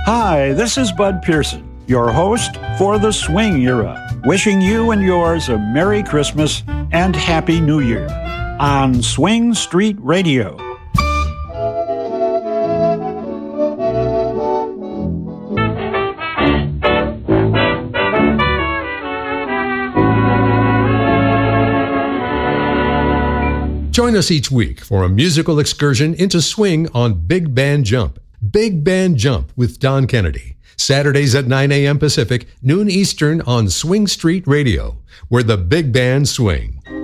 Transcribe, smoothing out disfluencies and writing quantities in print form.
Hi, this is Bud Pearson, your host for the swing era, wishing you and yours a Merry Christmas and Happy New Year on Swing Street Radio. Join us each week for a musical excursion into swing on Big Band Jump. Big Band Jump with Don Kennedy. Saturdays at 9 a.m. Pacific, noon Eastern on Swing Street Radio, where the big band swing.